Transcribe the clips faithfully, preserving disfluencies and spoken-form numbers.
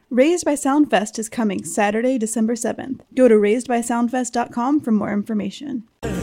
Raised by Soundfest is coming Saturday, December seventh. Go to raised by soundfest dot com for more information.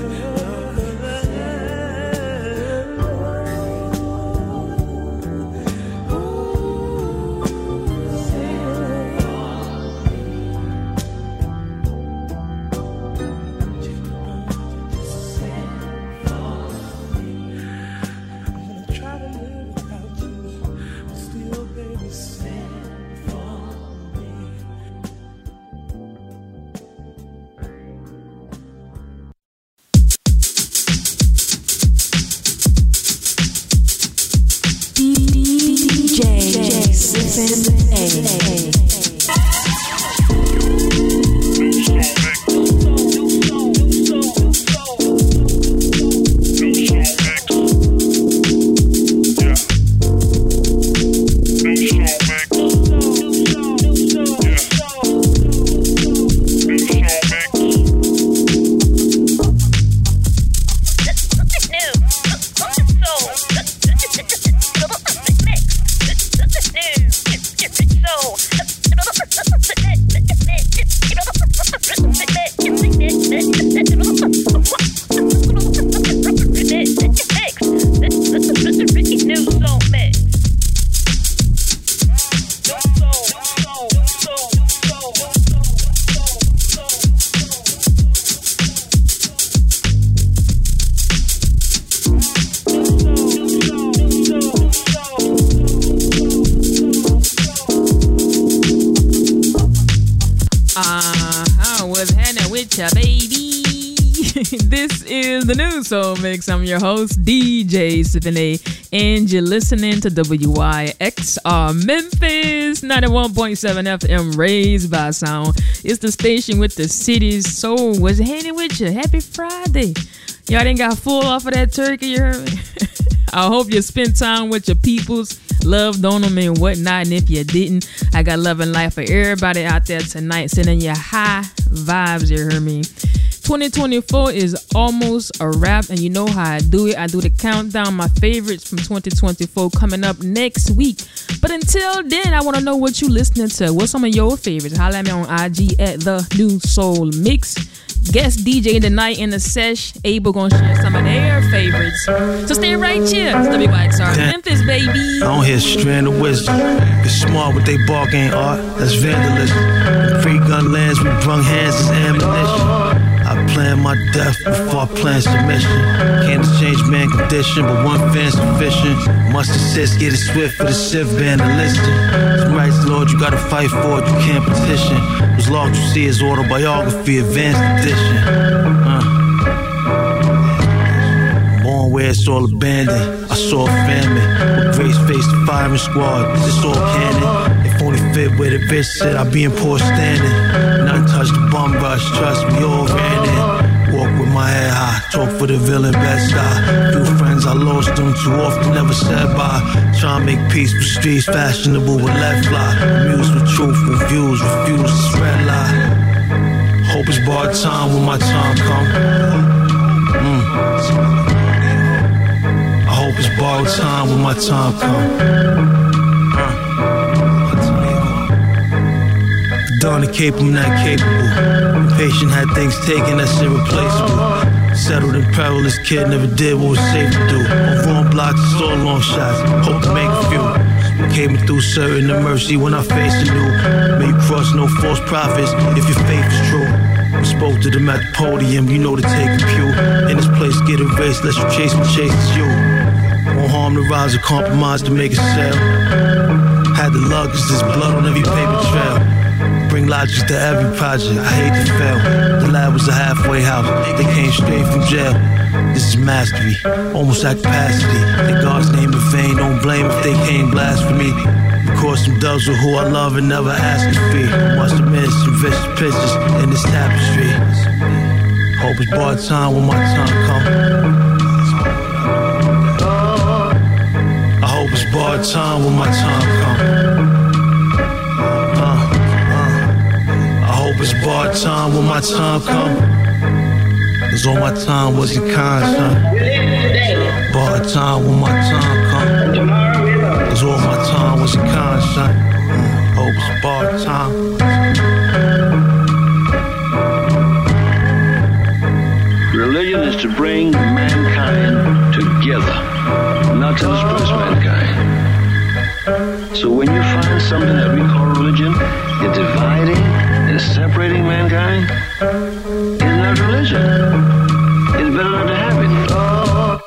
Soul Mix. I'm your host, D J seven A, and you're listening to W Y X R Memphis ninety-one point seven F M, Raised by Sound. It's the station with the city's soul. What's happening with you? Happy Friday. Y'all didn't got full off of that turkey, you heard me? I hope you spent time with your peoples, loved on them and whatnot. And if you didn't, I got love and life for everybody out there tonight, sending you high vibes, you heard me? twenty twenty-four is almost a wrap, and you know how I do it. I do the countdown, my favorites from twenty twenty-four coming up next week. But until then, I want to know what you listening to. What's some of your favorites? Holla at me on I G at The New Soul Mix. Guest D J tonight in the sesh, Abel gonna share some of their favorites. So stay right here. It's W Y X R Memphis, baby. I don't hear strand of wisdom. It's smart with they bark ain't art. That's vandalism. In free gun lands, we brung hands as ammunition. I plan my death before I plan submission. Can't exchange man condition, but one fan sufficient. Must assist, get it swift for the shift band and listen. Some rights, Lord, you gotta fight for it, you can't petition. What's lost you see is autobiography, advanced edition. Uh. Born where it's all abandoned. I saw a famine with grace face the firing squad. It's all canon. If only fit where the bitch said I'd be in poor standing. None touched the bum rush, trust me, all ran in. Walk with my head high, talk for the villain, best eye. Few friends I lost them too often, never said bye. Try to make peace with streets, fashionable with let fly. Amused with truthful views, refuse to spread lie. Hope it's bar time when my time come. Mm. I hope it's bar time when my time come. Dawn the cape, I'm not capable. Impatient, had things taken, that's irreplaceable. Settled in perilous kid, never did what was safe to do. On wrong blocks, saw long shots, hope to make a few. Came through certain the mercy when I faced anew. May you cross no false prophets if your faith is true. I spoke to them at the podium, you know to take a pew. In this place, get erased, let you chase me, chase it's you. Won't harm the rise or compromise to make a sale. Had the luck, cause there's blood on every paper trail. Bring logic to every project, I hate to fail. The lab was a halfway house, they came straight from jail. This is mastery, almost at capacity. In God's name in vain, don't blame if they came blasphemy. Because some doves with who I love and never ask a fee. Must have missed some vicious pictures in this tapestry. Hope it's bar time when my time come. I hope it's bar time when my time come. It's bar time when my time come. Cause all my time wasn't kind, son. Bar time when my time come. Cause all my time wasn't kind, son. Hope it's bar time. Religion is to bring mankind together, not to disperse mankind. So when you find something that we call religion is dividing and separating mankind, it's not religion. It's better not to have it. Oh.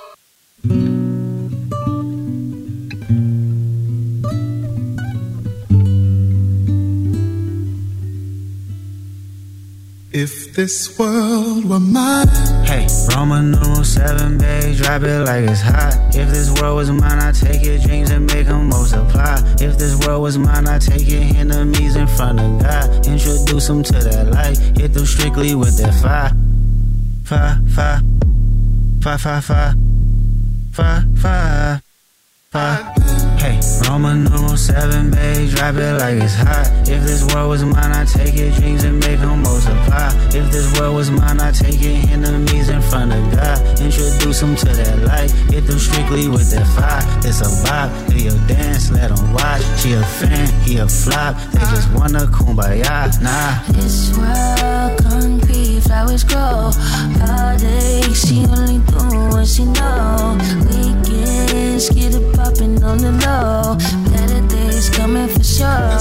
If this world were mine. Hey, Roman numeral seven, babe, drop it like it's hot. If this world was mine, I'd take your dreams and make them multiply. If this world was mine, I'd take your enemies in front of God. Introduce them to that light, hit them strictly with that fire. Fire, fire, fire, fire, fire, fire, fire, fire. Hey, Roman numeral seven, babe, drop it like it's hot. If this world was mine, I'd take your dreams and make them multiply. If this world was mine, I'd take your enemies in front of God. Introduce them to that light, hit them strictly with that fire. It's a vibe, do your dance, let them watch. She a fan, he a flop, they just wanna kumbaya, nah. This world concrete, flowers grow. All day, she only do what she know. Weekends, get it poppin' on the low. Better days coming for sure.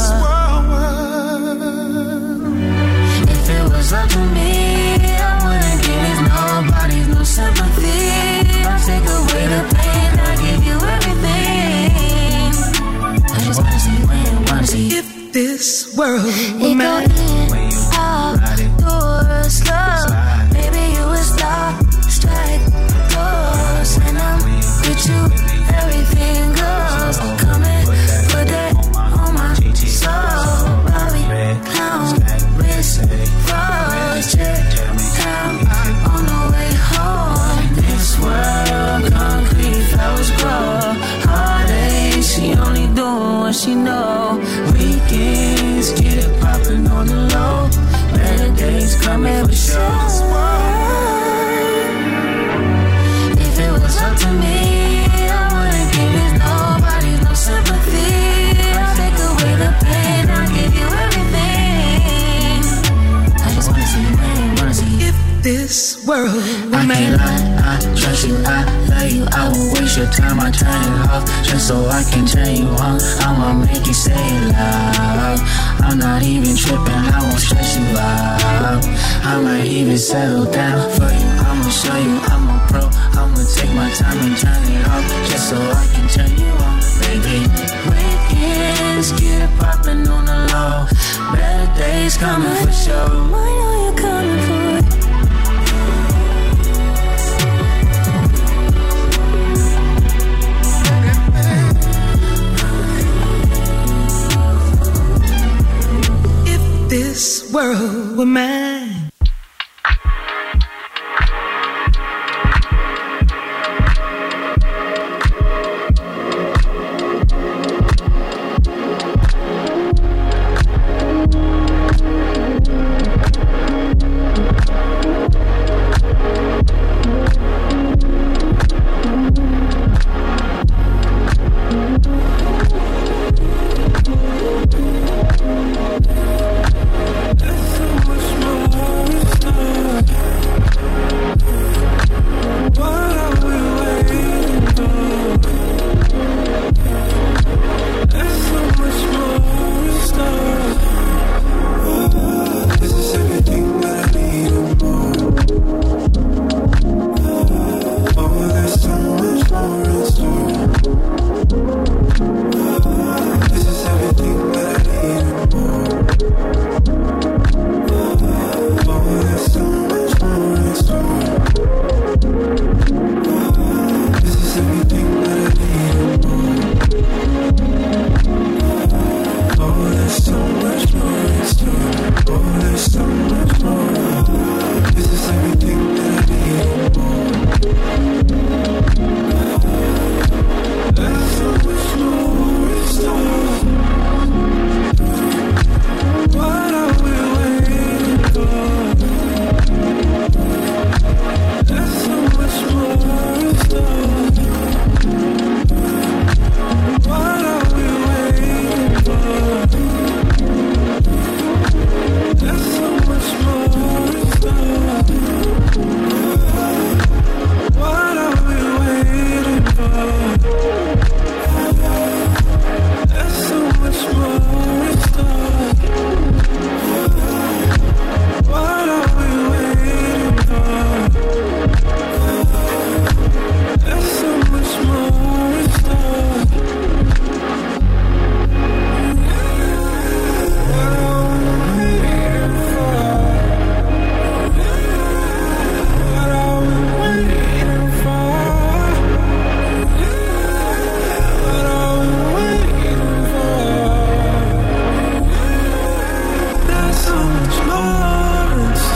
If it was up to me, I wouldn't give it nobody no sympathy. I'll take away the pain, I'll give you everything. I just wanna see when, wanna see if this world were it mine. Outdoors slow, maybe you would stop, strike close, and I'm with you. Everything goes. Come and put that on my soul. Bobby, clown, wrist, froze, check down on the way home. This world, concrete flowers grow. Heartache, she only doing what she know. Weekends, get it poppin' on the low. Better days coming for sure. If it was up to me, sympathy, I'll take away the pain, I'll give you everything. I just wanna see you, wanna see you. If this world were mine. I can't lie, I trust you, I love you. I won't waste your time, I turn it off just so I can turn you on. I'ma make you say it loud. I'm not even tripping, I won't stress you out. I might even settle down for you. I'ma show you I'm a pro. I'ma take my time and turn it off just so I can turn you on. Baby, weekends get it poppin' on the low. Better days coming for sure. I know you're coming for it. If this world were mine. There's so much more.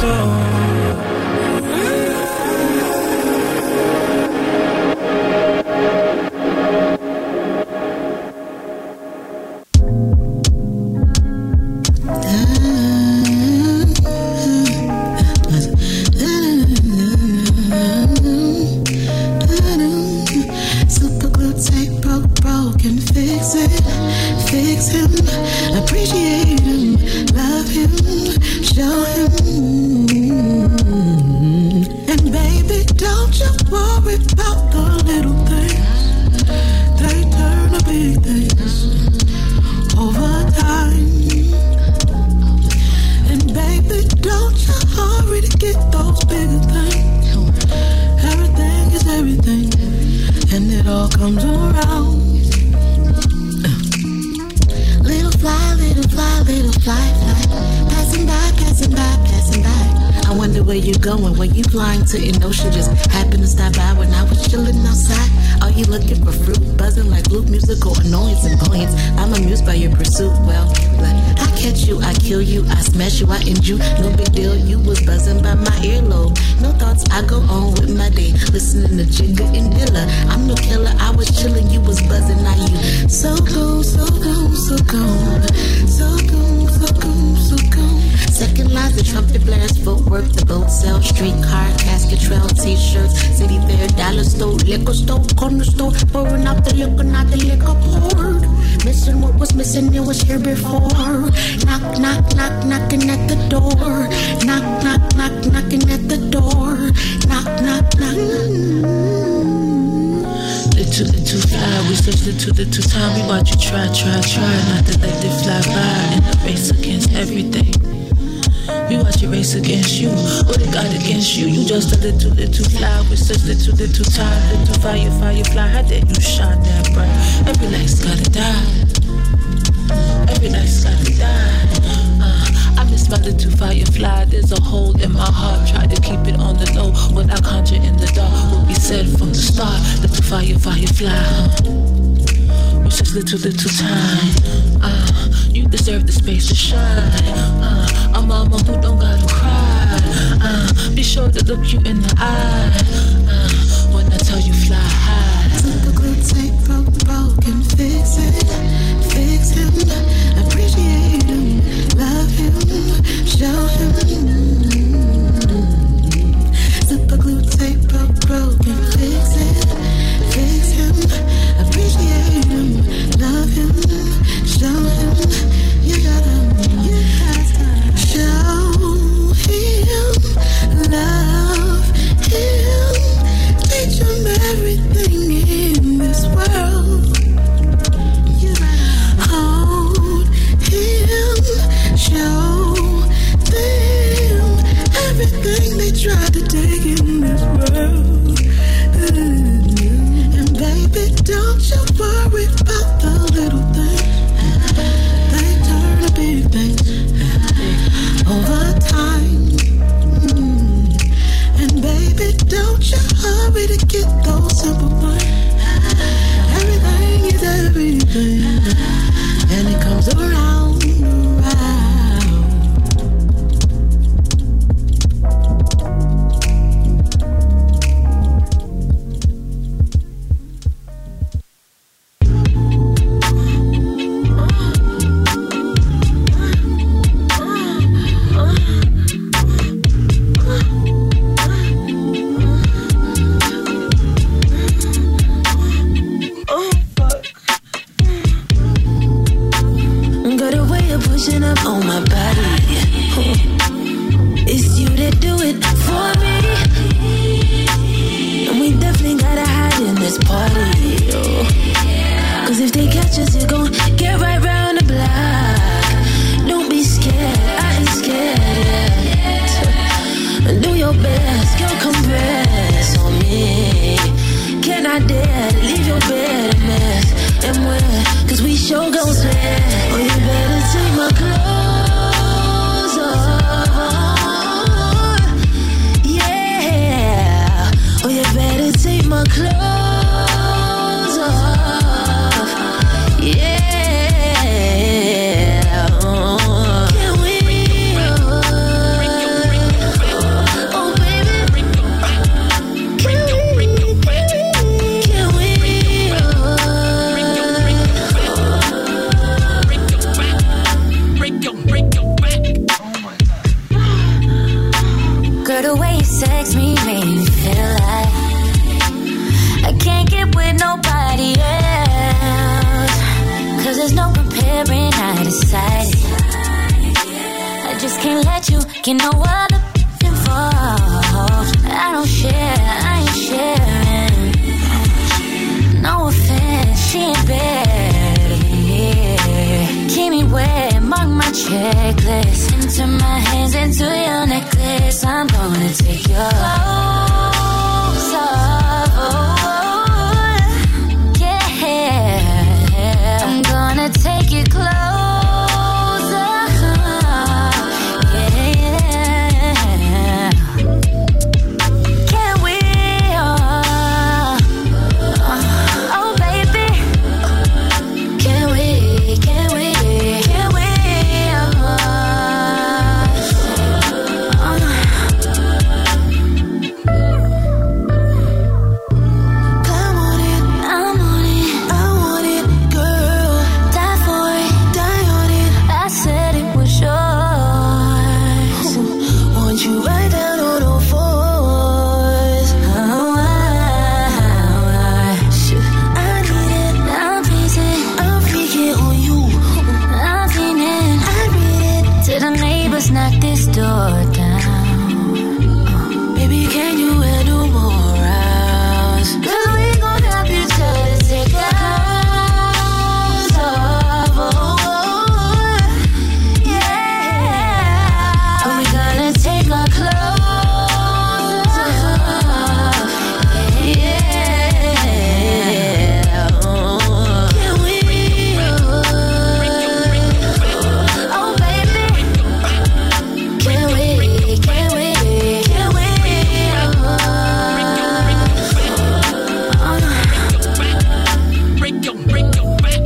Little, little time, uh, you deserve the space to shine. Uh, a mama who don't gotta cry. Uh, be sure to look you in the eye uh, when I tell you fly high. Super glue tape, broke, broken, fix it, fix him, appreciate him, love him, show him. Super glue tape, broke, broken, fix it, fix him, appreciate him. Love him, show him, you gotta, you gotta show him, love him, teach him everything in this world. You gotta hold him, show them everything they try to take in this world. And baby, don't you worry about the little things. They turn to big things over time. And baby, don't you hurry to get those simple things. Everything is everything, and it comes around, around. Pushing up on my body. It's you that do it for me. And we definitely gotta hide in this party. Cause if they catch us, you're gon' get right round the block. Don't be scared, I ain't scared yet. Do your best, girl, compress on me. Can I dare to leave your bed a mess? And where? Cause we sure gon' sweat. Oh, you better take my clothes off. Yeah. Oh, you better take my clothes off. Yeah. kiss me, make me feel like I can't get with nobody else. Cause there's no comparing, I decided I just can't let you get no other involved. I don't share, I ain't sharing. No offense, she ain't better than me. Keep me wet, mark my checklist. Into my hands, into your necklace. I'm gonna take your clothes off. Oh, yeah. I'm gonna take your clothes off. Yeah. Can we? Uh, oh, baby. Can we? Can we? Can we? Come on in, I'm on it, I want it, girl. Die for it, die on it. I said it was yours. Want you right down on all fours. Oh, I, shit, I need it. I'm freezing, I'm freaking on you. I'm feeling, I read it. Till the neighbors knock this door down. Baby, can you handle more rounds? Cause we gon' help each other take our clothes off. Oh, yeah. Are we gonna take our clothes off? Yeah. Can we? Oh, baby. Can we? Can we? Can we? Break your, break your back.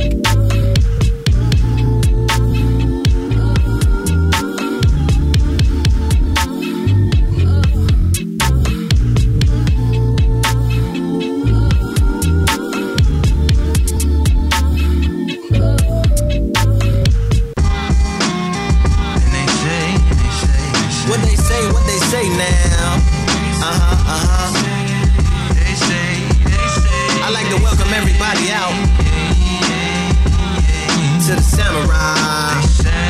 And they say, they say, what they say, what they say now. Uh-huh, uh-huh. They say, they say. I like to welcome everybody out to the Samurai.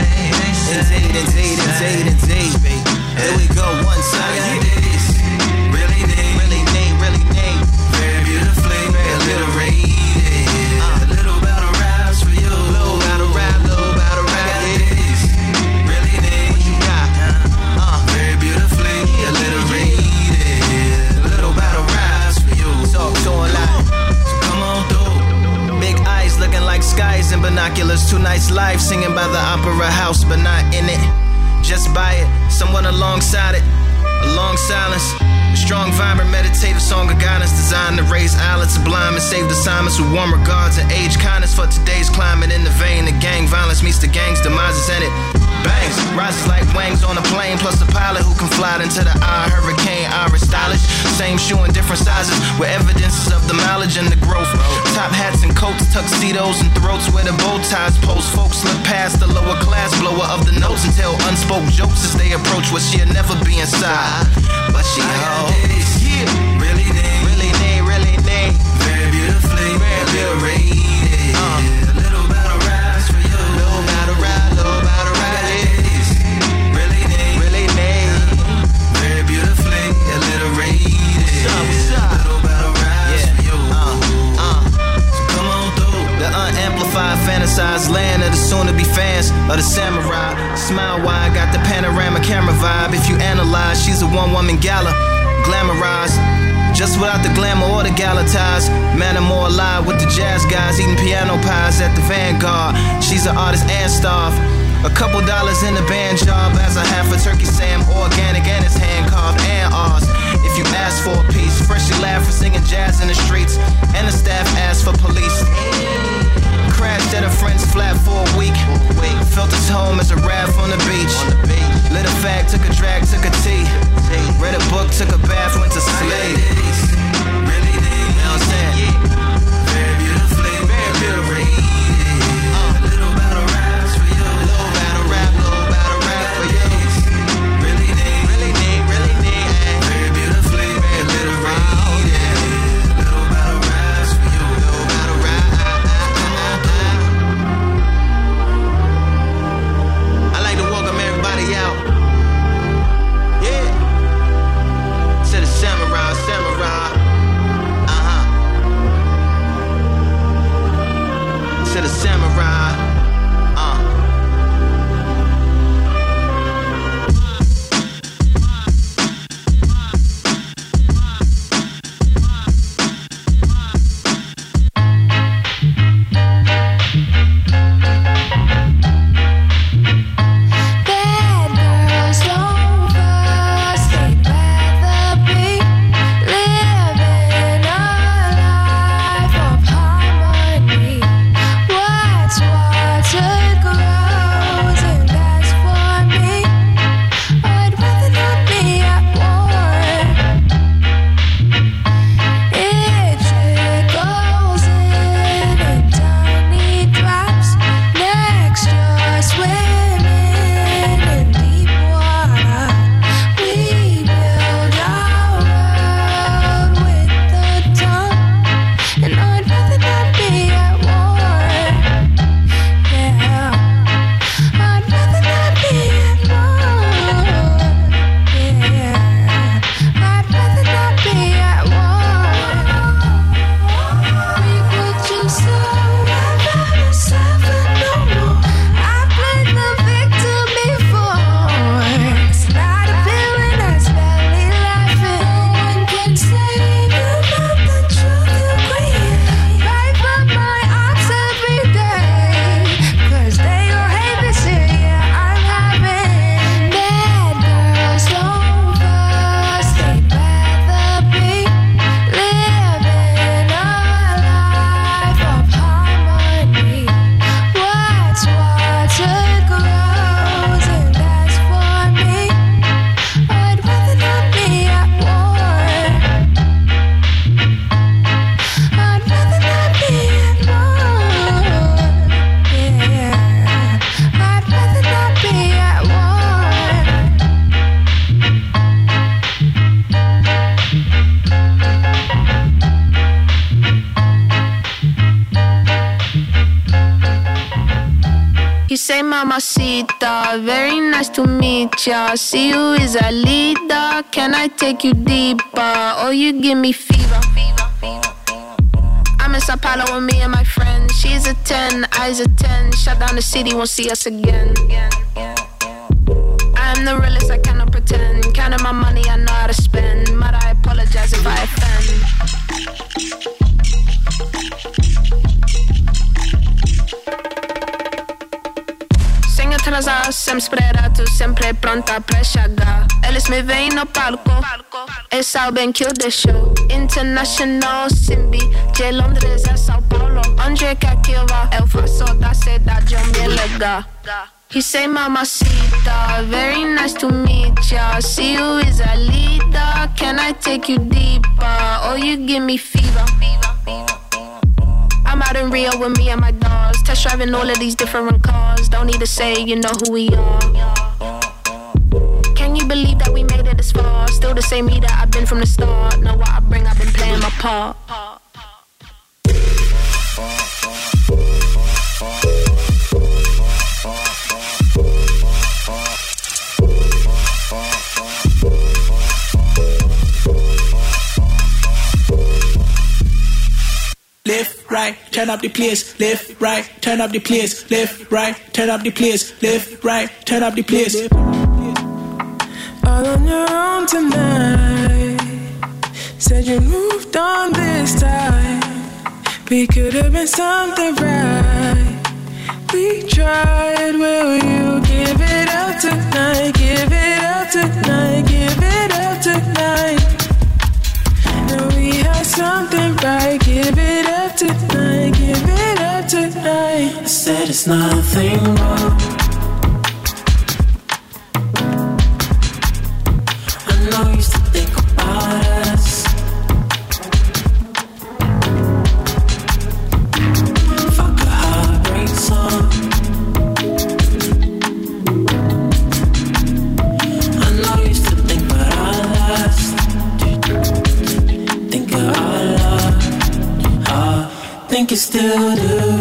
Indeed, indeed, indeed, indeed. Here we go, one time. Really neat, really neat, really neat. Very beautifully, very alliterated. A little battle raps for you. Little battle rap, little battle rap. Really neat. What you got? Uh, very beautifully alliterated. A little battle raps for you. Talk to a lot. So come on through. Big eyes looking like skies and binoculars. Two nights live singing by the opera house, but not in it. Just by it, someone alongside it. A long silence. A strong, vibrant, meditative song of guidance designed to raise eyelids sublime and save the assignments with warm regards and age kindness for today's climate. In the vein, the gang violence meets the gang's demises in it. Bangs, rises like wings on a plane, plus a pilot who can fly into the eye. Hurricane, Irish stylish. Same shoe in different sizes, with evidences of the mileage and the growth. Top hats and coats, tuxedos and throats where the bow ties post. Folks slip past the lower class blower of the notes and tell unspoke jokes as they approach what she'll never be inside. But she holds, yeah, really neat, really neat, really neat. Very beautifully, very alliterated. Uh, a little battle raps for you. Little battle rap, little battle rap. Really neat, really neat. Very beautifully alliterated. What's up, what's up? Little battle raps for you. Uh, uh. So come on through. The unamplified, fantasized land of the soon-to-be fans of the Samurai. Smile wide, got the panorama camera vibe. If you analyze, she's a one-woman gala, glamorized, just without the glamour or the gala ties. Man, I'm more alive with the jazz guys, eating piano pies at the Vanguard. She's an artist and staff. A couple dollars in the band job as a half a turkey Sam, organic and it's hand carved and ours. If you ask for a piece, freshly laugh for singing jazz in the streets, and the staff asked for police. Crashed at a friend's flat for a week. Felt his home as a raft on the beach. Lit a fag, took a drag, took a tea. Read a book, took a bath, went to sleep. Really deep, you know what I'm saying? Very beautifully, very beautifully. A little battle raps for you. Little battle rap, little battle rap for you. Really deep, really deep, really deep. Very beautifully. say mamacita, very nice to meet ya. See you is a leader, can I take you deeper? Oh, you give me fever. I'm in Sao Paulo with me and my friends. She's a ten, I's a ten. Shut down the city, won't see us again. I'm the realest, I cannot pretend. Counting my money, I know how to spend. But I apologize if I offend. Atrasado, sempre esperado, sempre pronta pra chegar. Eles me veem no palco, eles sabem que eu deixo. International, Simbi, de Londres a São Paulo. Onde quer que eu vá, eu faço da cidade um bem legal. He say mamacita, very nice to meet ya. See you is a leader, can I take you deeper? Oh, you give me fever. I'm out in Rio with me and my dogs, test driving all of these different cars. Don't need to say, you know who we are. Can you believe that we made it this far? Still the same me that I've been from the start. Know what I bring, I've been playing my part. Left, right, turn up the place. Left, right, turn up the place. Left, right, turn up the place. Left, right, turn up the place. All on your own tonight. Said you moved on this time. We could have been something right. We tried, will you give it up tonight? Give it up tonight, give it up tonight. Now we have something right. Give it up tonight, give it up tonight. I said it's nothing wrong. I know you used to think about us. Fuck a heartbreak song. I know you used to think about our last. Think of our love. I think you still do.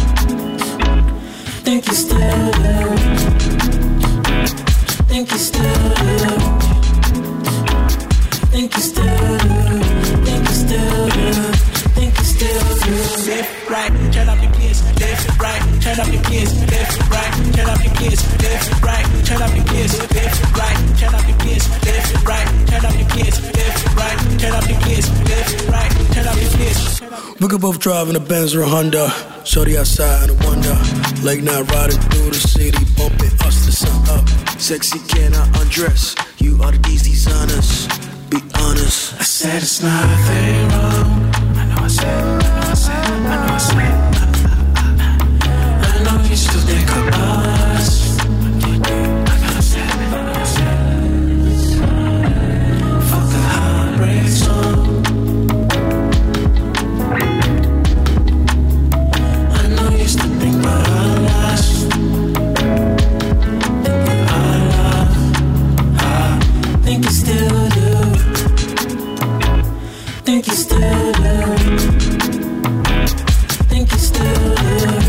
Think you still do. Think you still do. Think you still do. Think you still do. Think you still do. Left, right, turn up the place. Left, right, turn up the place. Left, right, turn up the place. Left, right, turn up the place. Left, right, turn up the place. Left, right, turn up the place. Left, right, turn up the place. Left, right, turn up the place. We could both drive in a Benz or a Honda. Shorty outside and I wonder. Late night riding through the city, bumping us to sun up. Sexy, can I undress? You are the these designers. Be honest. I said it's nothing wrong. I know I said, I know I said, I know I said. I know you still think about us. I know I said, I know I said. Fuck a heartbreak song. I know you still think about our last. Think of our love. I think you still do. Think you still do. Think you still do.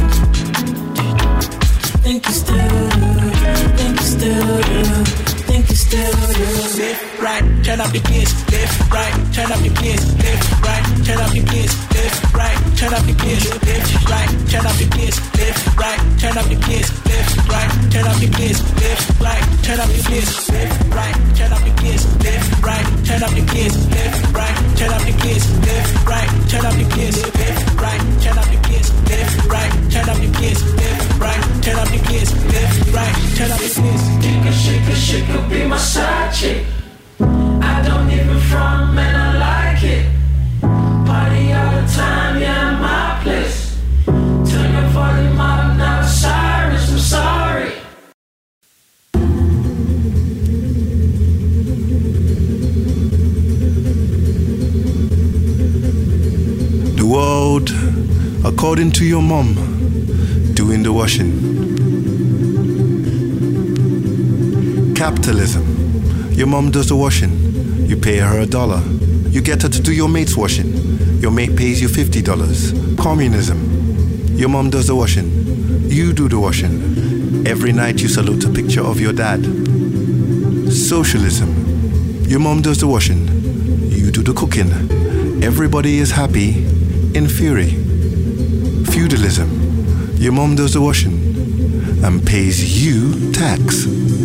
Think you still do. Think you still do. Think you still do. Left, right, turn up the place. Left, right, turn up the place. Left, right, turn up the place. Left, right, turn up the place. Left, right, turn up the place. Left, right, turn up the place. Left, right, turn up the place. Left, right, turn up the place. Left, right, turn up the place. Left, right, turn up the place. Left, right, turn up the place. Left, right, turn up the place. Left, right, turn up the place. Left, right, turn up the place. Left, right, turn up the place. Left, right, turn up the place. Shake a, shake a, shake a, be my side chick. I don't even front, man, I like it. Party all the time, yeah, my place. Turn your volume up, now Cyrus, I'm sorry. The world, according to your mom, doing the washing. Capitalism. Your mom does the washing. You pay her a dollar. You get her to do your mate's washing. Your mate pays you fifty dollars. Communism. Your mom does the washing. You do the washing. Every night you salute a picture of your dad. Socialism. Your mom does the washing. You do the cooking. Everybody is happy in fury. Feudalism. Your mom does the washing and pays you tax.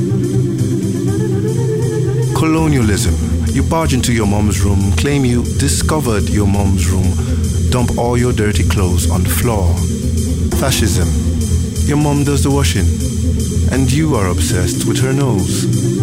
Colonialism. You barge into your mom's room, claim you discovered your mom's room, dump all your dirty clothes on the floor. Fascism. Your mom does the washing, and you are obsessed with her nose.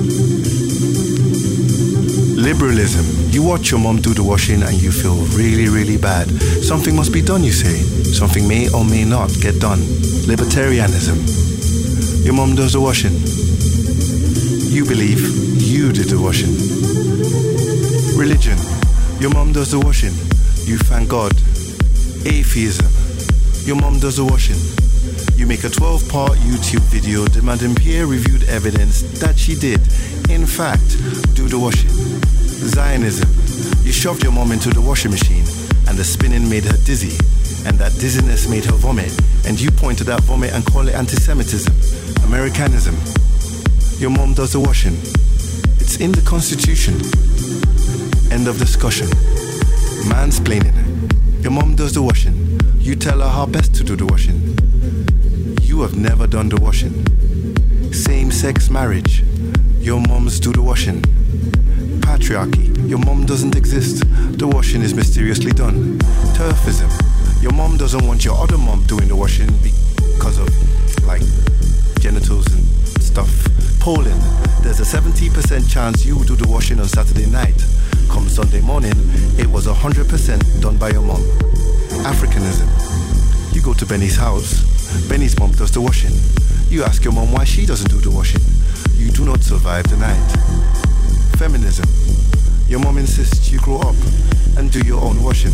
Liberalism. You watch your mom do the washing and you feel really, really bad. Something must be done, you say. Something may or may not get done. Libertarianism. Your mom does the washing. You believe you did the washing. Religion. Your mom does the washing. You thank God. Atheism. Your mom does the washing. You make a twelve-part YouTube video demanding peer-reviewed evidence that she did, in fact, do the washing. Zionism. You shoved your mom into the washing machine and the spinning made her dizzy, and that dizziness made her vomit, and you point to that vomit and call it anti-Semitism. Americanism. Your mom does the washing. It's in the Constitution. End of discussion. Mansplaining. Your mom does the washing. You tell her how best to do the washing. You have never done the washing. Same-sex marriage. Your moms do the washing. Patriarchy. Your mom doesn't exist. The washing is mysteriously done. Turfism. Your mom doesn't want your other mom doing the washing because of, like, genitals and stuff. Polling. There's a seventy percent chance you will do the washing on Saturday night. Come Sunday morning, it was one hundred percent done by your mom. Africanism. You go to Benny's house. Benny's mom does the washing. You ask your mom why she doesn't do the washing. You do not survive the night. Feminism. Your mom insists you grow up and do your own washing.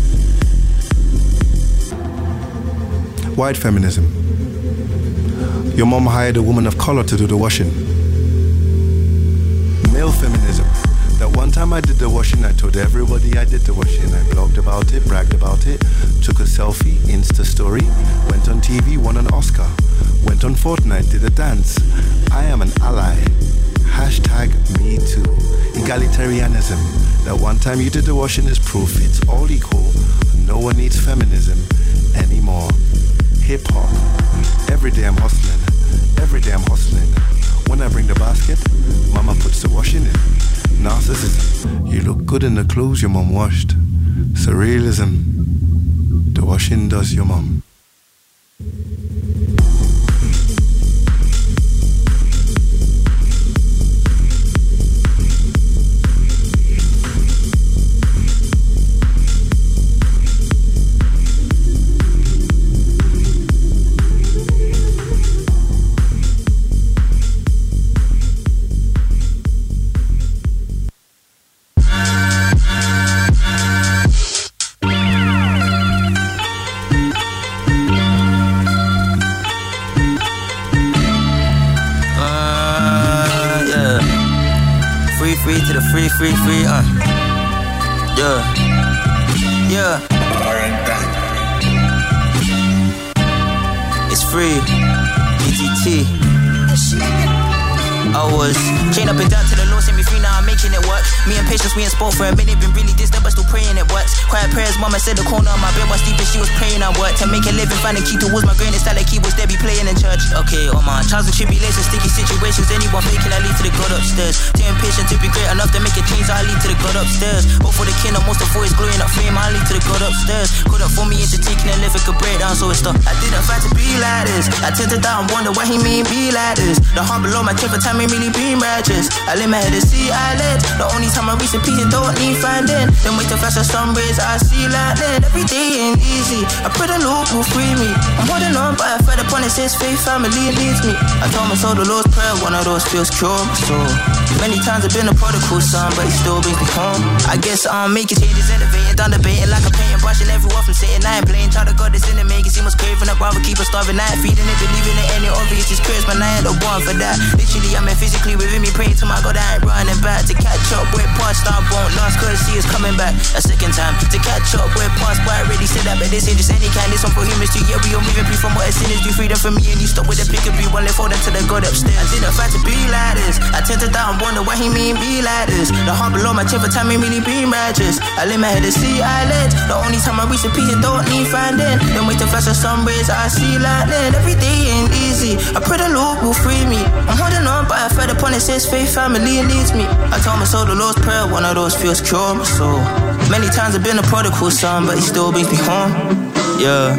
White feminism. Your mom hired a woman of color to do the washing. Male feminism. That one time I did the washing, I told everybody I did the washing. I blogged about it, bragged about it, took a selfie, Insta story, went on T V, won an Oscar, went on Fortnite, did a dance. I am an ally. Hashtag me too. Egalitarianism. That one time you did the washing is proof it's all equal. No one needs feminism anymore. Hip hop. Every day I'm hustling. Every day I'm hustling. When I bring the basket, mama puts the washing in. Narcissism. You look good in the clothes your mom washed. Surrealism. The washing does your mom. Free, free, free, uh. Yeah. Yeah. It's free. P T T. I was chained up and down to the Lord, set me free, now I'm making it work. Me and patience, we ain't spoke for a minute, been really distant, but still praying it works. Quiet prayers, mama said the corner of my bed was sleeping, she was praying I work. To make a living, find a key towards my greatness, style like keyboards, they be playing in church. Okay, all my trials and tribulations, sticky situations, anyone faking, I lead to the God upstairs. Too impatient to be great enough to make a change, I lead to the God upstairs. Hope for the kingdom, most of all is glowing up fame, I lead to the God upstairs. Couldn't fool me into taking a live, it could break down, so it's stuck. I didn't fight to be like this. I tend to doubt and wonder what he mean be like this. The heart below my chin for time ain't really been righteous. I lay my head to see eyelids. The only time I reach a piece, it don't need finding. Then wait to flash the sun rays, I see lightning. Every day ain't easy. I pray the Lord will free me. I'm holding on, but I fed upon it, says faith, family needs me. I told my soul the Lord's prayer, one of those feels cure my soul. Many times I've been a prodigal son, but he still brings me home. I guess I'm making changes, elevating, done debating like a painting, brushing everyone from saying I ain't playing. Try to God this in the making, see what's craving. I'd rather keep her starving. I ain't feeding it, believing it, and it obvious. It's crazy, but I ain't the one for that. Literally, I'm a and physically within me. Praying to my God I ain't running back. To catch up where past I won't last. Courtesy is coming back a second time. To catch up where past, but I already said that. But this ain't just any kind. This one for humans too. Yeah, we all moving free from what sinners do. Freedom for me and you stop with the pick and be one left for them to the God upstairs. I didn't fight to be like this. I tend to doubt and wonder why he mean be like this. The heart below my chin for time ain't really being righteous. I lay my head to see eyelids. The only time I reach the peace, it don't need finding. Then wait to flash the sun rays, I see lightning. Every day ain't easy. I pray the Lord will free me. I'm holding on, but I fed upon it says faith, family leads me. I told my soul the Lord's prayer, one of those feels cure my soul. Many times I've been a prodigal son, but he still brings me home. Yeah.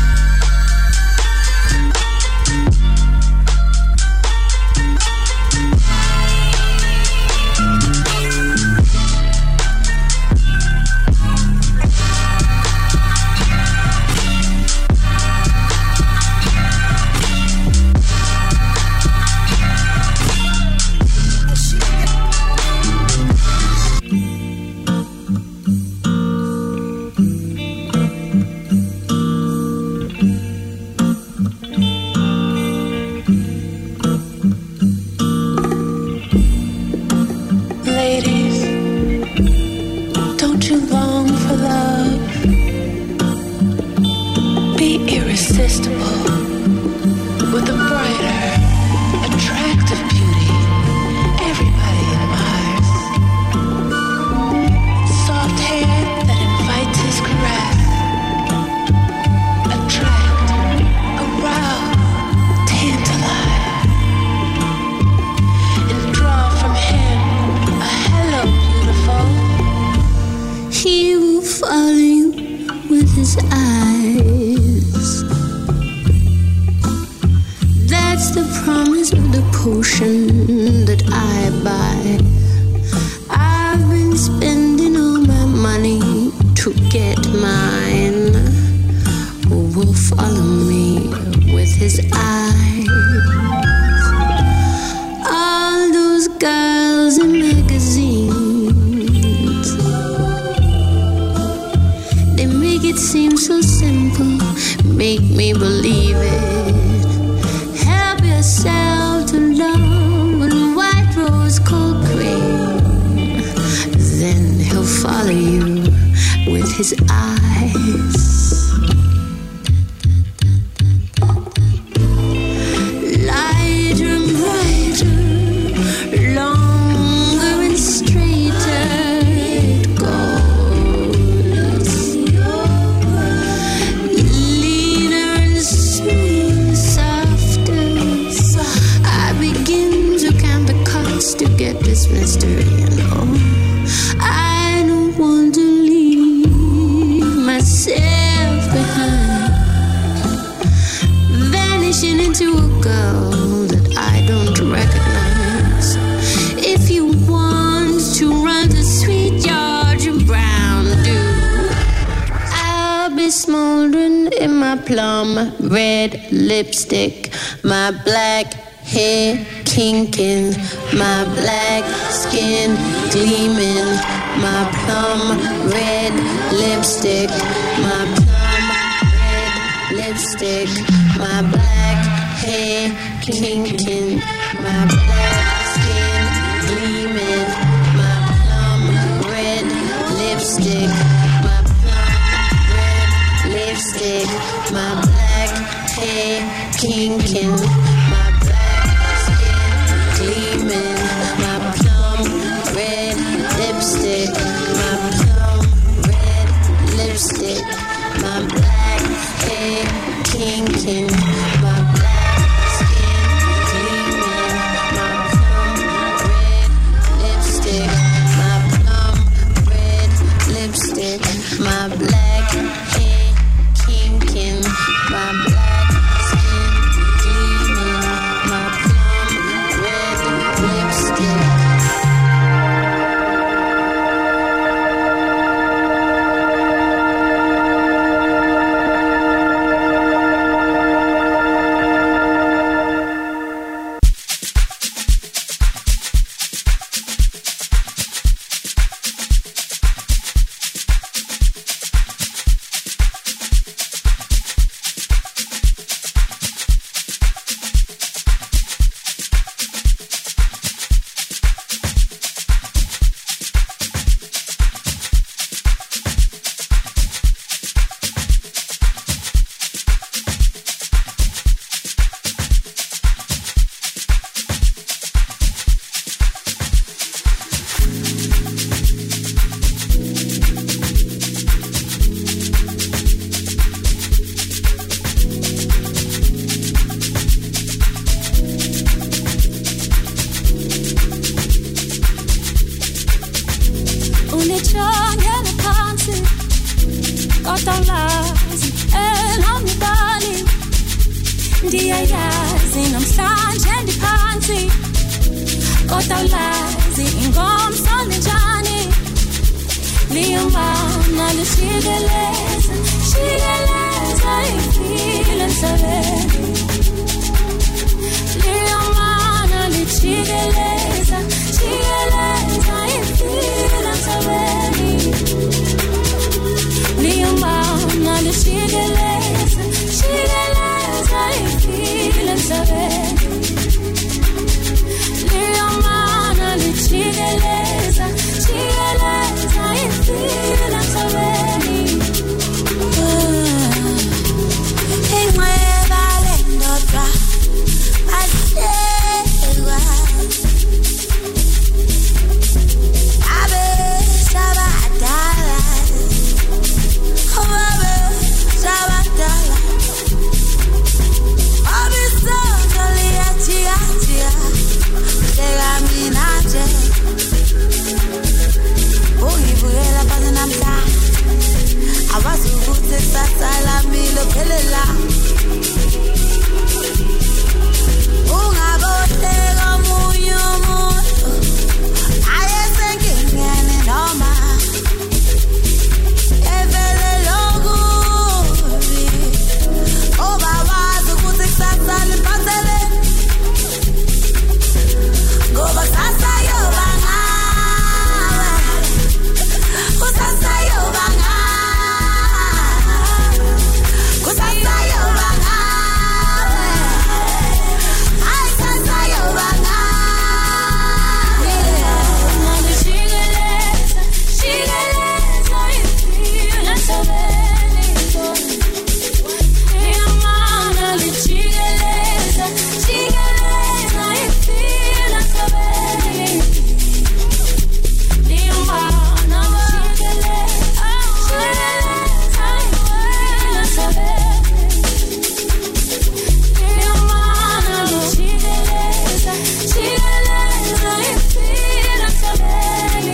Lipstick, my black hair kinking, my black skin gleaming, my plum red lipstick, my plum red lipstick, my black hair kinking, my black skin gleaming, my plum red lipstick, my plum red lipstick, my black hair kinking, my black skin gleaming, my plum red lipstick, my plum red lipstick, my black hair kinking, my black skin gleaming, my kodwa ulazi elomdali ndiyayazi namhlanje ndiphansi kodwa ulazi ingomso njani liyambana lishigeleza shigeleza ifile emhlabeni liyambana lishigeleza shigeleza ifile emhlabeni liyambana lishigeleza shigeleza ifile emhlabeni liyambana lishigeleza shigeleza ifile emhlabeni inqeba lendodwa ahlelwa abe sabadala abe sabadala abe sabadala tia tia llega mi nache uyibuyela phansi namhlanje awazi ukuthi sasala milo phelela ungabohleka omunye umuntu ayesenkingeni noma evele lokubi obawazi ukuthi kusasala impatheleni ngoba kusasa yoba ngawe kusasa yoba ngawe kusasa yoba ngawe ay kusasa yoba ngawe nalishigeleza shigeleza ifile sabeni yamana lishigeleza shigeleza ifile sabeni yamana shigeleza shigeleza ifile sabeni yamana lishigeleza shigeleza ifile sabeni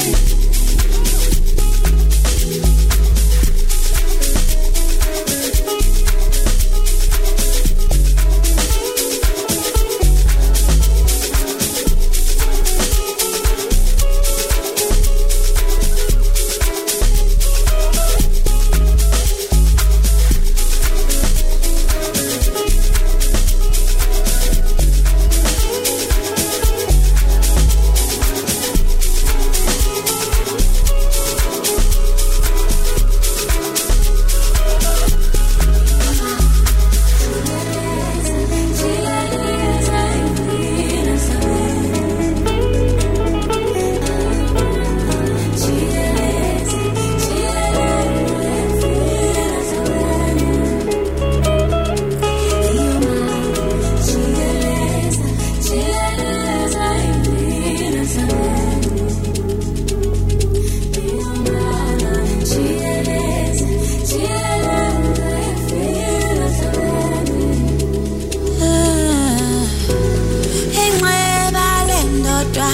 inqeba lendodwa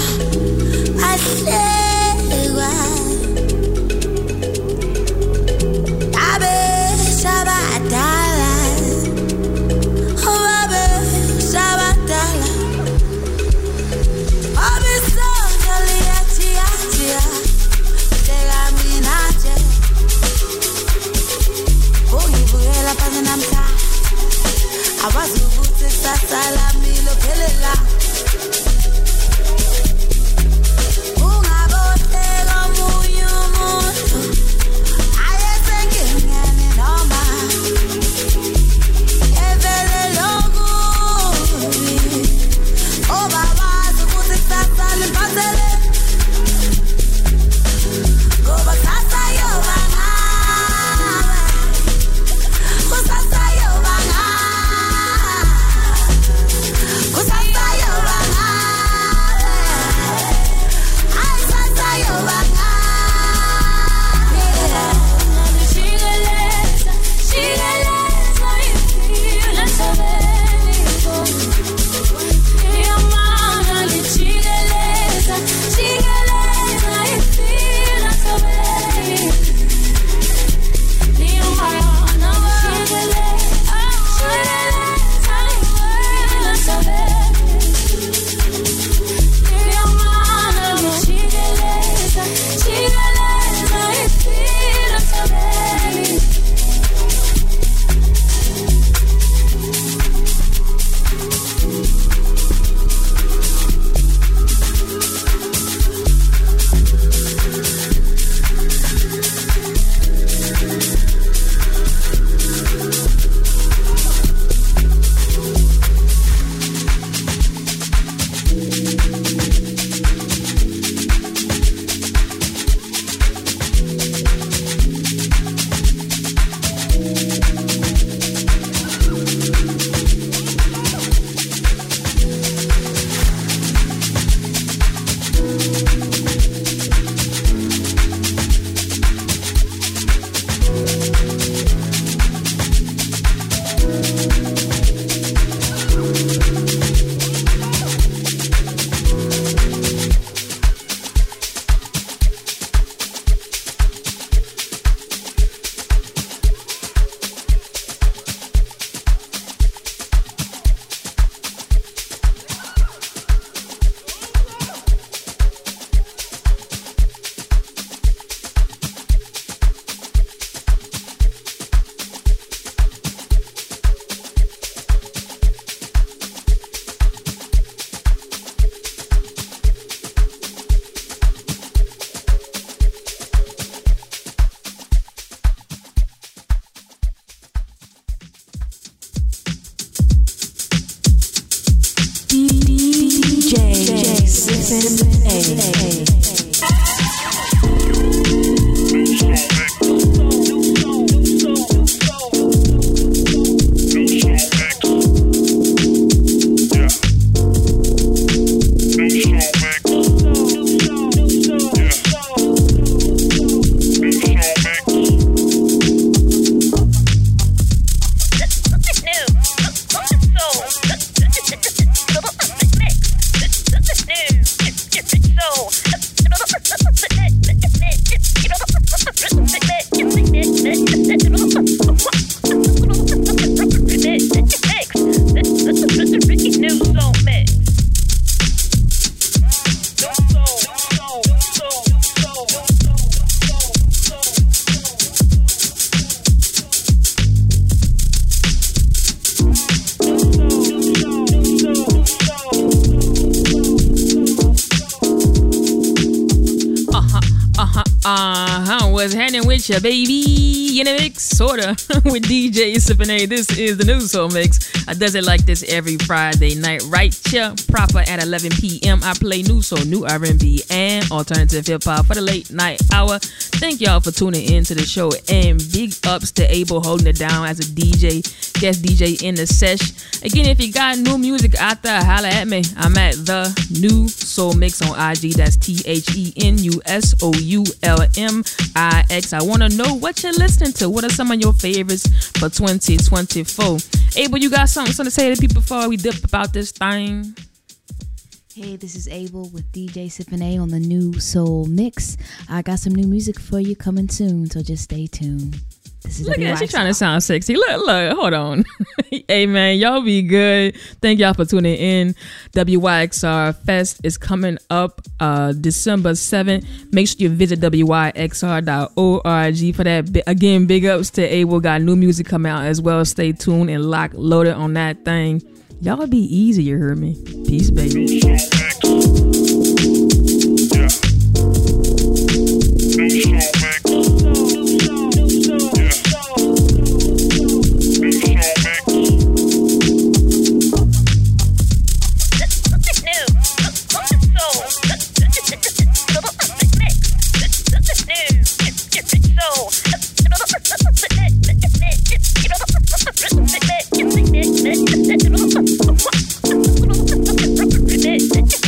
ahlelwa abe sabadala abe sabadala abe sabadala tia tia llega mi nache uyibuyela phansi namhlanje awazi ukuthi sasala milo phelela ungabe With ya, baby, in a mix, sorta, with D J Sippin' A. This is the New Soul Mix. I does it like this every Friday night, right here, proper at eleven p.m. I play new soul, new R and B, and alternative hip hop for the late night hour. Thank y'all for tuning in to the show, and big ups to Abel holding it down as a D J, guest D J in the sesh. Again, if you got new music out there, holla at me. I'm at the New Soul Mix on I G. That's T H E N U S O U L M I X. I want to know what you're listening to. What are some of your favorites for twenty twenty-four? Abel, you got something, something to say to people before we dip about this thing? Hey, this is Abel with D J Sippin' A on the New Soul Mix. I got some new music for you coming soon, so just stay tuned. This is Look at her, she's trying to sound sexy. Look, look, hold on. Hey, man, y'all be good. Thank y'all for tuning in. W Y X R Fest is coming up uh, December seventh. Make sure you visit W Y X R dot org for that. Again, big ups to Abel. Got new music coming out as well. Stay tuned and lock loaded on that thing. Y'all be easy, you heard me. Peace, baby. Let's go.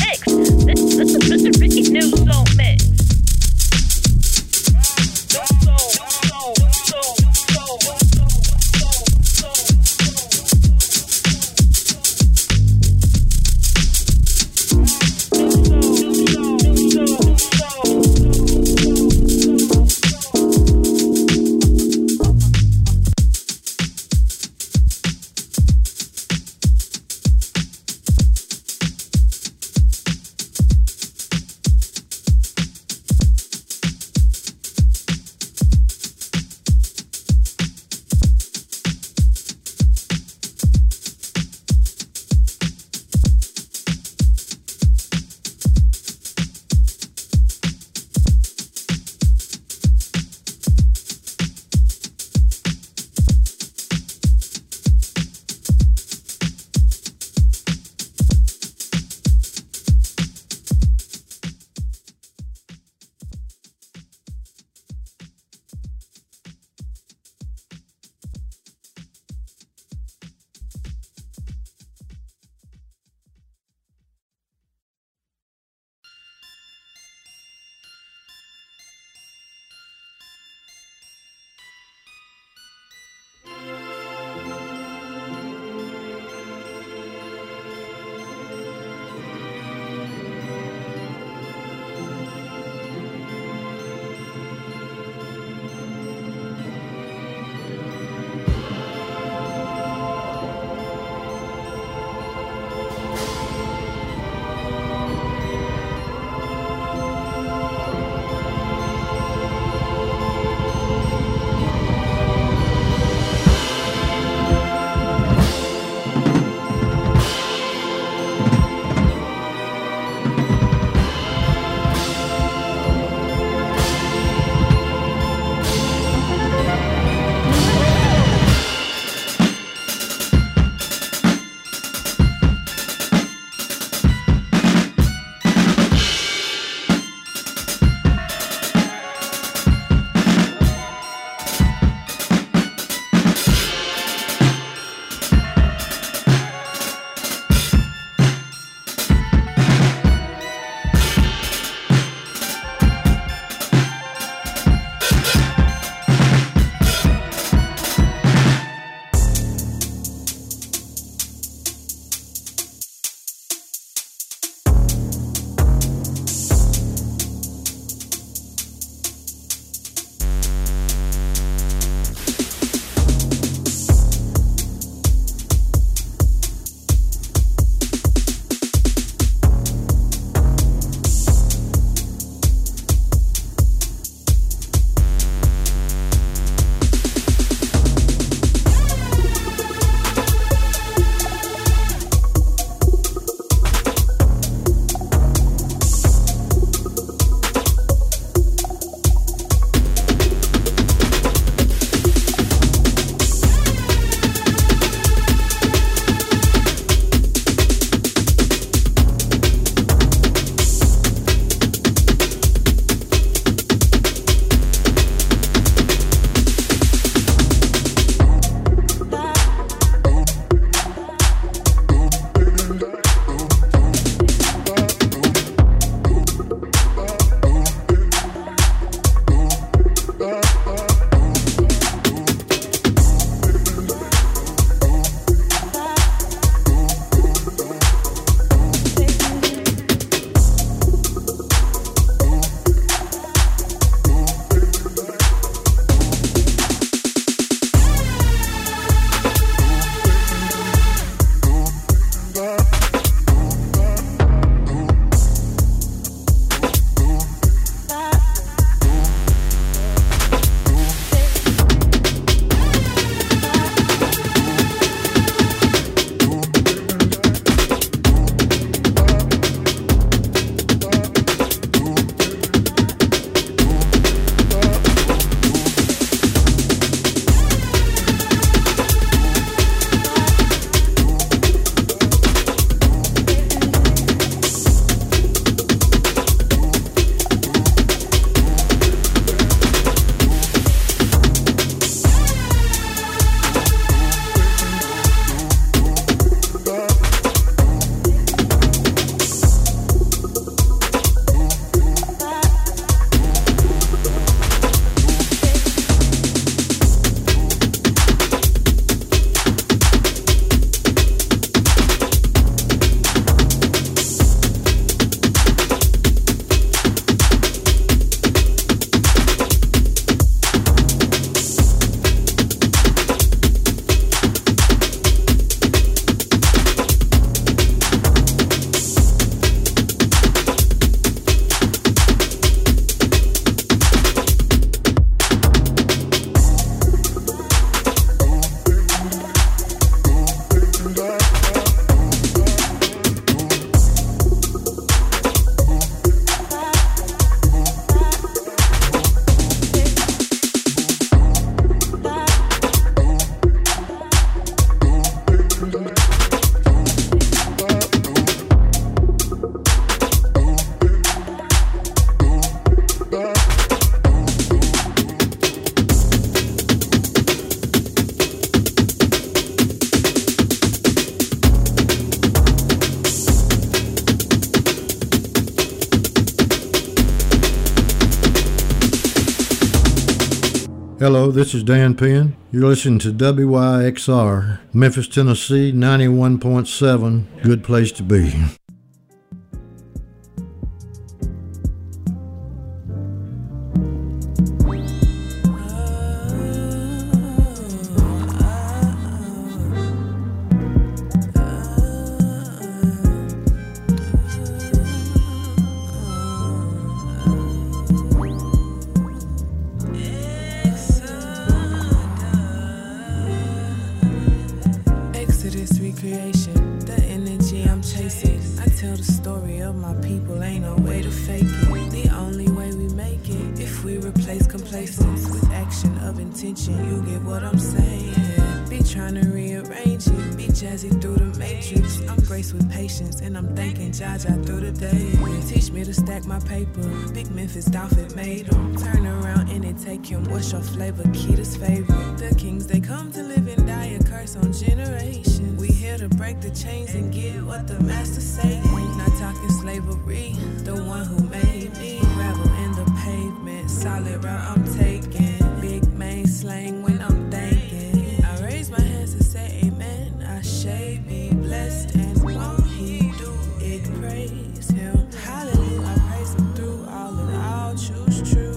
Hello, this is Dan Penn. You're listening to W Y X R, Memphis, Tennessee, ninety-one point seven. Good place to be. What's your flavor? Keita's favorite. The kings, they come to live and die, a curse on generations. We here to break the chains and get what the master say. Not talking slavery, the one who made me. Gravel in the pavement, solid route I'm taking. Big main slang when I'm thinking. I raise my hands and say amen. I shall be blessed and all he do, it praise him. Hallelujah, I praise him through all and I'll choose true.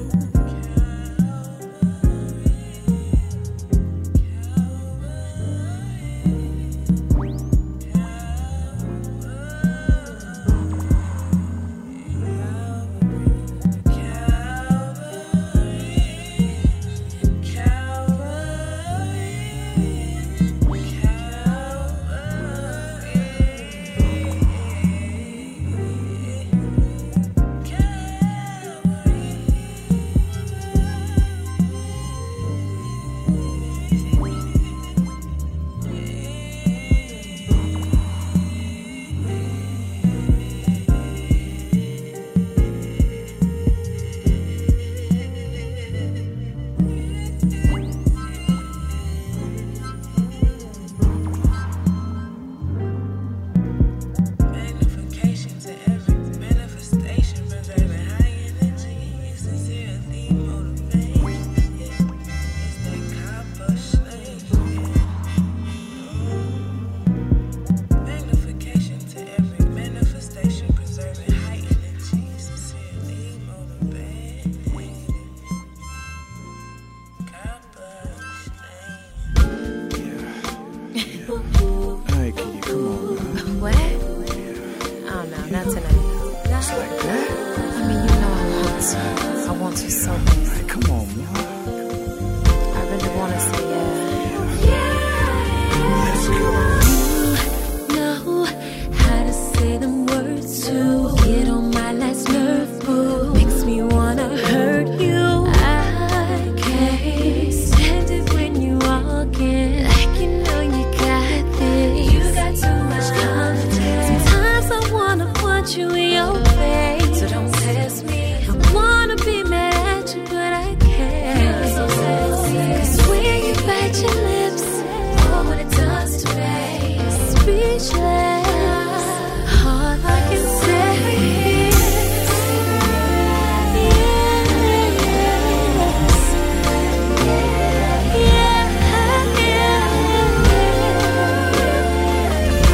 You in your face, so don't